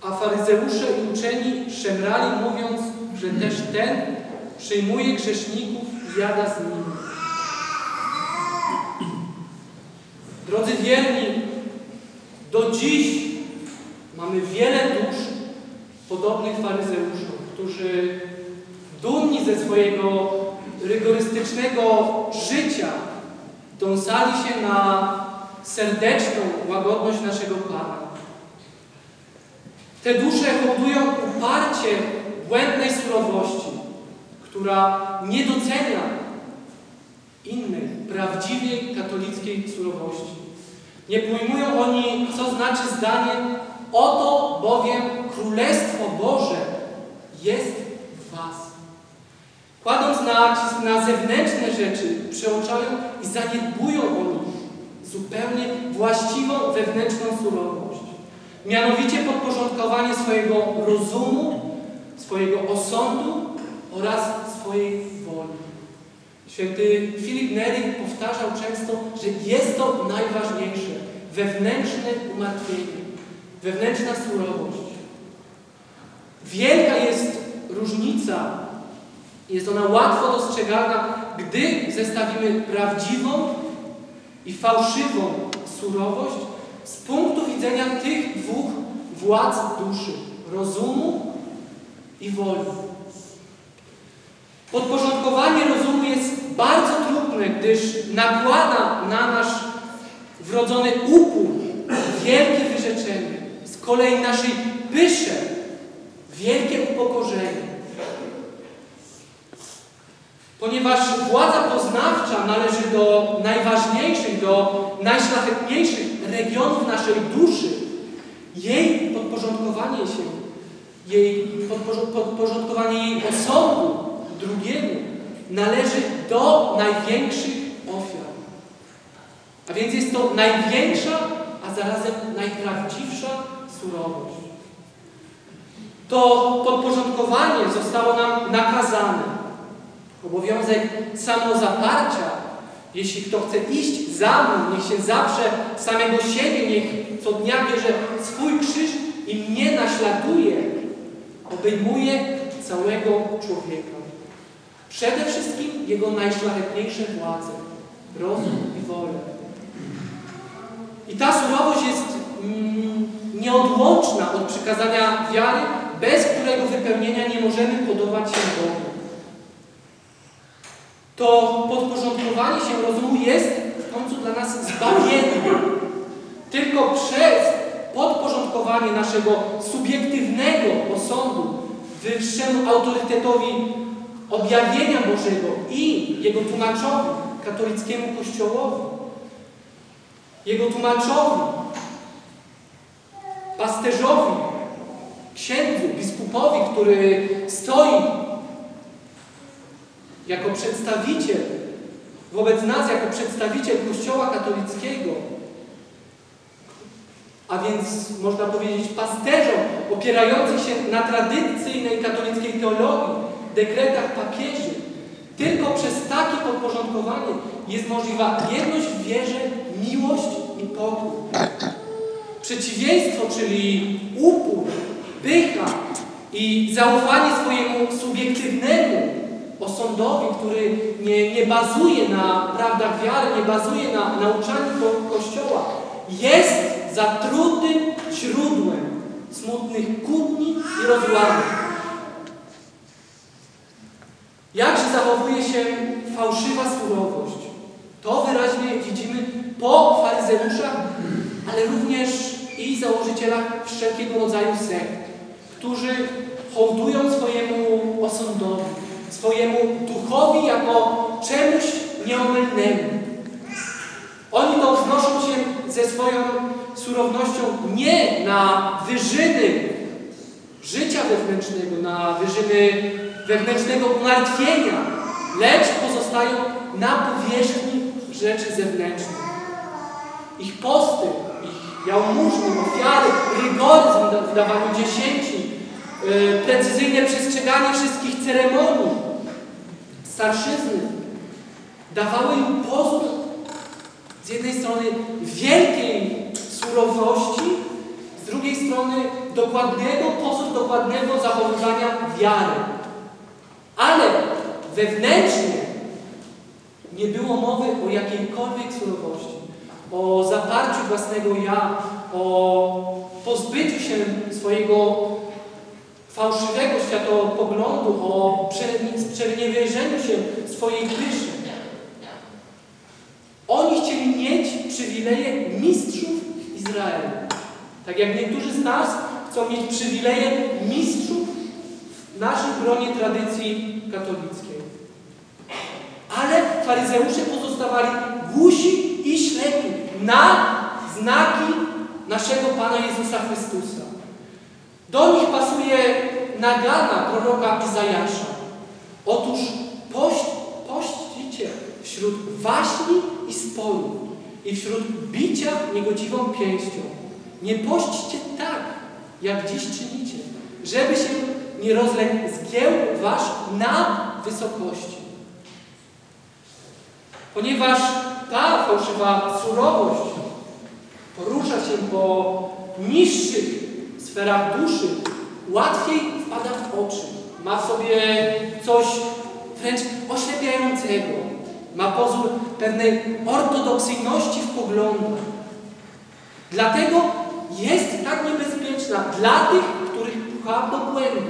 A faryzeusze i uczeni szemrali, mówiąc, że też ten przyjmuje grzeszników i jada z nimi. Drodzy wierni, do dziś mamy wiele dusz podobnych faryzeuszom, którzy dumni ze swojego rygorystycznego życia dąsali się na serdeczną łagodność naszego Pana. Te dusze hołdują uparcie błędnej surowości, która nie docenia innej, prawdziwej katolickiej surowości. Nie pojmują oni, co znaczy zdanie: oto bowiem Królestwo Boże jest w was. Kładąc nacisk na zewnętrzne rzeczy, przeoczają i zaniedbują oni zupełnie właściwą wewnętrzną surowość. Mianowicie podporządkowanie swojego rozumu, swojego osądu oraz swojej woli. Święty Filip Neri powtarzał często, że jest to najważniejsze. Wewnętrzne umartwienie, wewnętrzna surowość. Wielka jest różnica, jest ona łatwo dostrzegalna, gdy zestawimy prawdziwą i fałszywą surowość z punktu widzenia tych dwóch władz duszy, rozumu i woli. Podporządkowanie rozumu jest bardzo trudne, gdyż nakłada na nasz wrodzony upór wielkie wyrzeczenie. Z kolei naszej pysze wielkie upokorzenie. Ponieważ władza poznawcza należy do najważniejszych, do najszlachetniejszych regionów naszej duszy, jej podporządkowanie jej osądu drugiemu należy do największych ofiar. A więc jest to największa, a zarazem najprawdziwsza surowość. To podporządkowanie zostało nam nakazane. Obowiązek samozaparcia, jeśli kto chce iść za mną, niech się zaprze samego siebie, niech co dnia bierze swój krzyż i mnie naśladuje, obejmuje całego człowieka. Przede wszystkim jego najszlachetniejsze władze, rozum i wolę. I ta surowość jest nieodłączna od przykazania wiary, bez którego wypełnienia nie możemy podobać się Bogu. To podporządkowanie się rozumu jest w końcu dla nas zbawienne. Tylko przez podporządkowanie naszego subiektywnego osądu wyższemu autorytetowi objawienia Bożego i jego tłumaczowi, katolickiemu Kościołowi, jego tłumaczowi, pasterzowi, księdzu, biskupowi, który stoi jako przedstawiciel wobec nas, jako przedstawiciel Kościoła katolickiego, a więc można powiedzieć pasterzom opierających się na tradycyjnej katolickiej teologii, dekretach papieży. Tylko przez takie podporządkowanie jest możliwa jedność w wierze, miłość i pokój. Przeciwieństwo, czyli upór, pycha i zaufanie swojemu subiektywnemu osądowi, który nie bazuje na prawdach wiary, nie bazuje na nauczaniu Kościoła, jest zatrutym źródłem smutnych kłótni i rozłamek. Jakże zachowuje się fałszywa surowość? To wyraźnie widzimy po faryzeuszach, ale również i założycielach wszelkiego rodzaju sekt, którzy hołdują swojemu osądowi, swojemu duchowi jako czemuś nieomylnemu. Oni to wznoszą się ze swoją surownością nie na wyżyny życia wewnętrznego, na wyżyny wewnętrznego umartwienia, lecz pozostają na powierzchni rzeczy zewnętrznych. Ich posty, ich jałmużny, ofiary, rygoryzm w wydawaniu dziesięci, precyzyjne przestrzeganie wszystkich ceremonii, starszyzny dawały im pozór z jednej strony wielkiej surowości, z drugiej strony pozór dokładnego zachowywania wiary. Ale wewnętrznie nie było mowy o jakiejkolwiek surowości, o zaparciu własnego ja, o pozbyciu się swojego fałszywego światopoglądu, o sprzeniewierzeniu się swojej pyszy. Oni chcieli mieć przywileje mistrzów Izraela. Tak jak niektórzy z nas chcą mieć przywileje mistrzów w naszym gronie tradycji katolickiej. Ale faryzeusze pozostawali głusi i ślepi na znaki naszego Pana Jezusa Chrystusa. Do nich pasuje nagana proroka Izajasza. Otóż pościcie wśród waśni i sporu i wśród bicia niegodziwą pięścią. Nie pośćcie tak, jak dziś czynicie, żeby się nie rozległ zgiełk wasz na wysokości. Ponieważ ta fałszywa surowość porusza się po niższych sferach duszy, łatwiej wpada w oczy. Ma w sobie coś wręcz oślepiającego. Ma pozór pewnej ortodoksyjności w poglądach. Dlatego jest tak niebezpieczna dla tych, których pcha do błędu.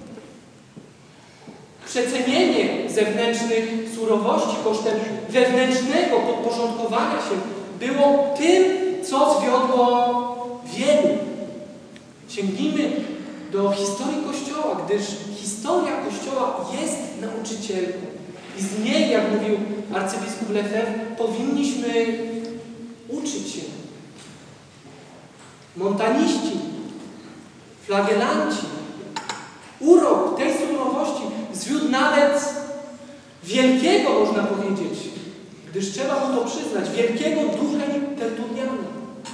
Przecenienie zewnętrznych surowości kosztem wewnętrznego podporządkowania się było tym, co zwiodło wielu. Sięgnijmy do historii Kościoła, gdyż historia Kościoła jest nauczycielką. I z niej, jak mówił arcybiskup Lefebvre, powinniśmy uczyć się. Montaniści, flagelanci, urok tej surowości zwiódł nawet wielkiego, można powiedzieć, gdyż trzeba mu to przyznać, wielkiego ducha Tertuliana.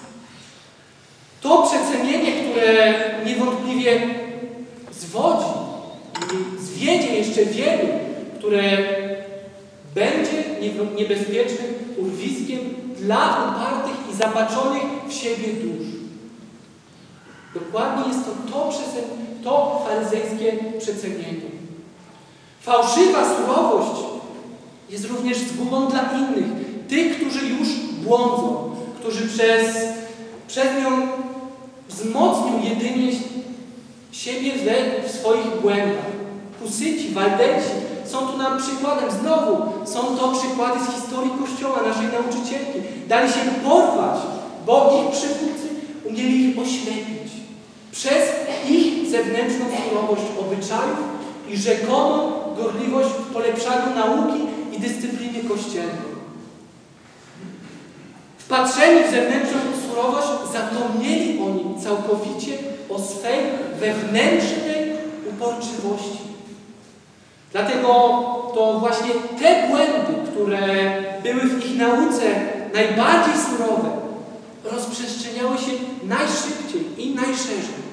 To przecenienie, które niewątpliwie zwodzi i zwiedzie jeszcze wielu, które będzie niebezpiecznym urwiskiem dla upartych i zabaczonych w siebie dusz. Dokładnie jest to faryzejskie przecenienie. Fałszywa surowość jest również zgubą dla innych, tych, którzy już błądzą, którzy przez nią wzmocnią jedynie siebie w swoich błędach. Husyci, Waldenci są tu nam przykładem. Znowu są to przykłady z historii Kościoła, naszej nauczycielki. Dali się porwać, bo ich przywódcy umieli ich oślepić przez ich zewnętrzną surowość obyczajów i rzekomą gorliwość w polepszaniu nauki i dyscypliny kościelnej. Wpatrzeni w zewnętrzną surowość, zapomnieli oni całkowicie o swej wewnętrznej uporczywości. Dlatego to właśnie te błędy, które były w ich nauce najbardziej surowe, rozprzestrzeniały się najszybciej i najszerzej.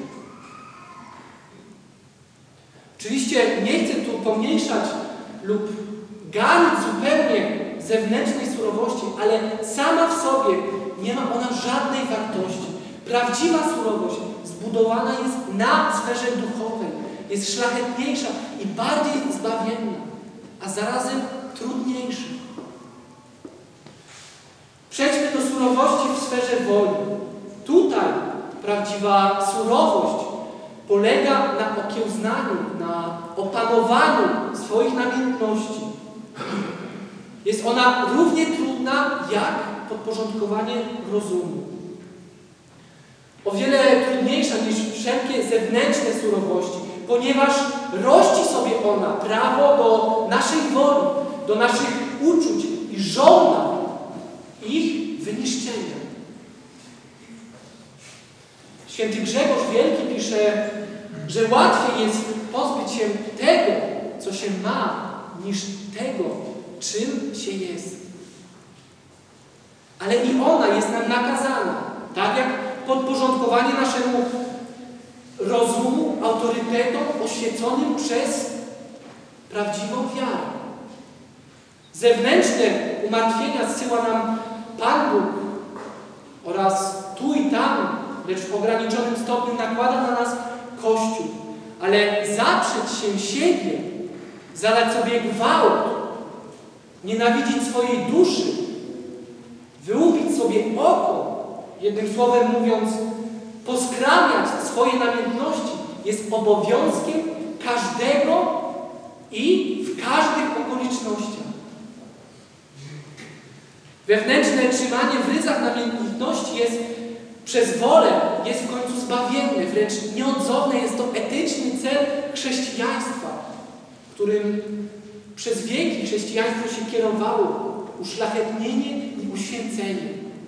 Oczywiście nie chcę tu pomniejszać lub ganić zupełnie zewnętrznej surowości, ale sama w sobie nie ma ona żadnej wartości. Prawdziwa surowość zbudowana jest na sferze duchowej, jest szlachetniejsza i bardziej zbawienna, a zarazem trudniejsza. Przejdźmy do surowości w sferze woli. Tutaj prawdziwa surowość polega na okiełznaniu, na opanowaniu swoich namiętności. Jest ona równie trudna jak podporządkowanie rozumu. O wiele trudniejsza niż wszelkie zewnętrzne surowości, ponieważ rości sobie ona prawo do naszej woli, do naszych uczuć i żąda ich wyniszczenia. Święty Grzegorz Wielki pisze, że łatwiej jest pozbyć się tego, co się ma, niż tego, czym się jest. Ale i ona jest nam nakazana, tak jak podporządkowanie naszemu rozumu, autorytetom oświeconym przez prawdziwą wiarę. Zewnętrzne umartwienia zsyła nam Pan Bóg oraz tu i tam, lecz w ograniczonym stopniu nakłada na nas ale zaprzeć się siebie, zadać sobie gwałt, nienawidzić swojej duszy, wyłupić sobie oko, jednym słowem mówiąc, poskramiać swoje namiętności, jest obowiązkiem każdego i w każdych okolicznościach. Wewnętrzne trzymanie w ryzach namiętności jest przez wolę, jest w końcu zbawienne, wręcz nieodzowne. Jest to etyczny cel chrześcijaństwa, którym przez wieki chrześcijaństwo się kierowało. Uszlachetnienie i uświęcenie.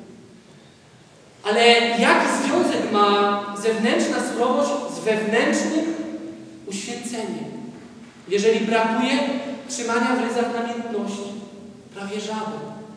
Ale jaki związek ma zewnętrzna surowość z wewnętrznym uświęceniem? Jeżeli brakuje trzymania w ryzach namiętności, prawie żaden.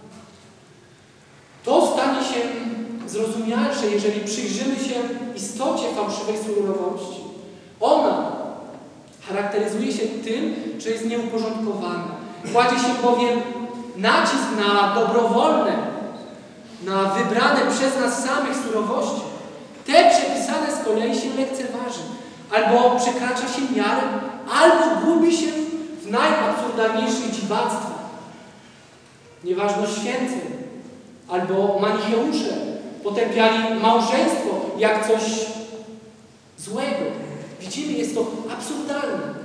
To stanie się zrozumialsze, jeżeli przyjrzymy się istocie fałszywej surowości. Ona charakteryzuje się tym, że jest nieuporządkowana. Kładzie się bowiem nacisk na dobrowolne, na wybrane przez nas samych surowości. Te przepisane z kolei się lekceważy. Albo przekracza się miarę, albo gubi się w najabsurdalniejszych dziwactwach. Nieważność święceń, albo manicheusze potępiali małżeństwo jak coś złego. Widzimy, jest to absurdalne.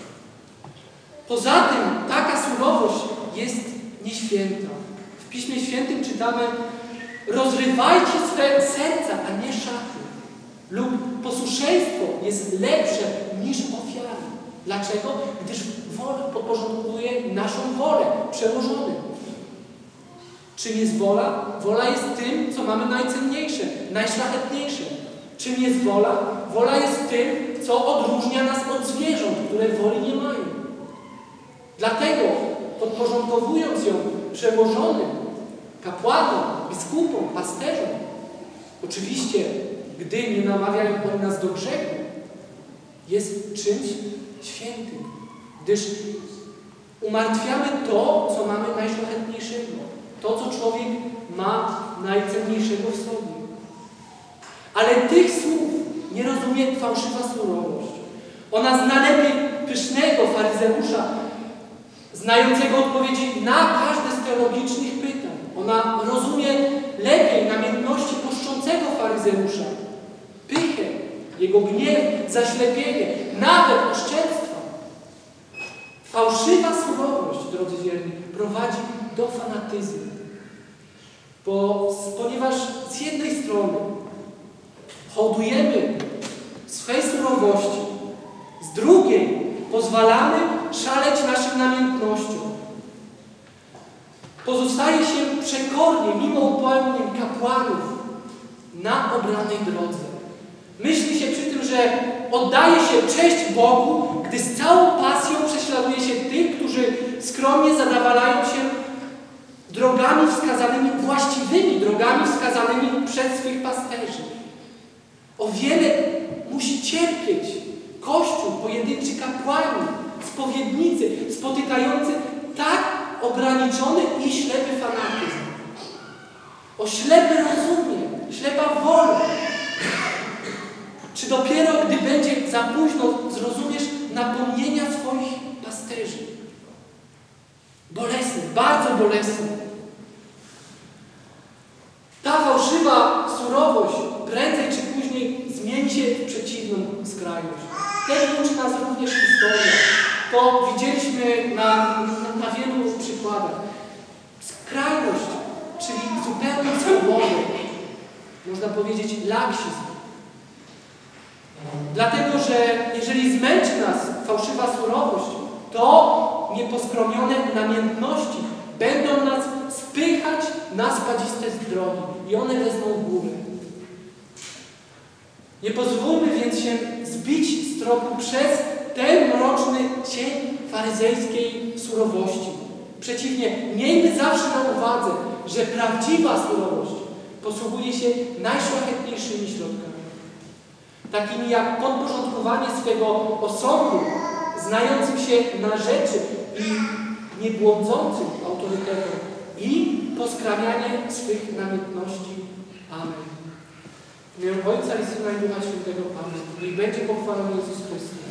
Poza tym taka surowość jest nieświęta. W Piśmie Świętym czytamy: rozrywajcie swe serca, a nie szaty. Lub posłuszeństwo jest lepsze niż ofiary. Dlaczego? Gdyż wola podporządkowuje naszą wolę przełożonym. Czym jest wola? Wola jest tym, co mamy najcenniejsze, najszlachetniejsze. Czym jest wola? Wola jest tym, co odróżnia nas od zwierząt, które woli nie mają. Dlatego, podporządkowując ją przełożonym, kapłanom, biskupom, pasterzom, oczywiście, gdy nie namawiają oni nas do grzechu, jest czymś świętym, gdyż umartwiamy to, co mamy najszlachetniejszego, to, co człowiek ma najcenniejszego w sobie. Ale tych słów nie rozumie fałszywa surowość. Ona zna lepiej pysznego faryzeusza, znającego odpowiedzi na każde z teologicznych pytań. Ona rozumie lepiej namiętności poszczącego faryzeusza, pychę, jego gniew, zaślepienie, nawet oszczerstwa. Fałszywa surowość, drodzy wierni, prowadzi do fanatyzmu. Ponieważ z jednej strony hołdujemy swej surowości, z drugiej pozwalamy szaleć naszym namiętnościom. Pozostaje się przekornie, mimo upomnień kapłanów, na obranej drodze. Myśli się przy tym, że oddaje się cześć Bogu, gdy z całą pasją prześladuje się tych, którzy skromnie zadawalają się drogami wskazanymi, właściwymi drogami wskazanymi przez swych pasterzy. O wiele musi cierpieć Kościół, pojedynczy kapłani, spowiednicy, spotykający tak ograniczony i ślepy fanatyzm. O ślepy rozumie, ślepa wola. Czy dopiero, gdy będzie za późno, zrozumiesz napomnienia swoich pasterzy? Bolesne, bardzo bolesne. Ta fałszywa surowość prędzej czy później zmieni się w przeciwną skrajność. Tego uczy nas również historia. To widzieliśmy na wielu przykładach. Skrajność, czyli zupełną swobodę. Można powiedzieć laksizm. Dlatego, że jeżeli zmęczy nas fałszywa surowość, to nieposkromione namiętności będą nas spychać na spadziste drogi i one wezmą górę. Nie pozwólmy więc się zbić z tropu przez ten mroczny cień faryzejskiej surowości. Przeciwnie, miejmy zawsze na uwadze, że prawdziwa surowość posługuje się najszlachetniejszymi środkami. Takimi jak podporządkowanie swego osądu, znającym się na rzeczy i niebłądzącym autorytetom i poskramianie swych namiętności. Amen. W imię Ojca i Syna i Ducha Świętego Pana. Niech będzie pochwalony Jezus Chrystus.